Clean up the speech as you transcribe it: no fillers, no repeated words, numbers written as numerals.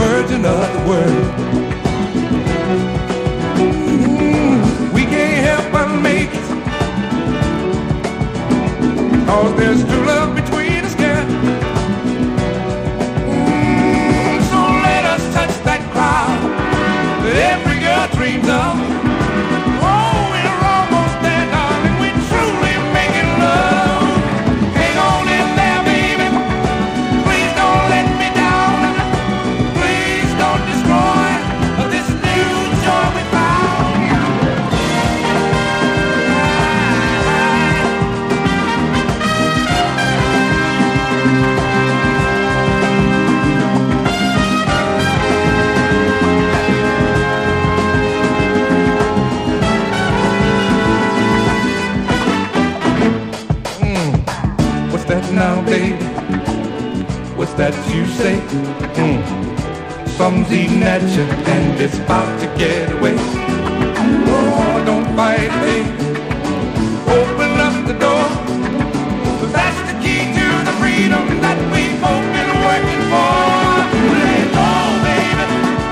virgin of the world. We can't help but make it, 'cause there's true love between us, girl. So let us touch that cloud that every girl dreams of. Oh, we're almost there, darling. We're truly making love. Hang on in there, baby. Please don't let me down. Please don't destroy this new joy we found. What's that now, baby? What's that you say? Something's eating at you and it's about to get away. Oh, don't fight, baby. Open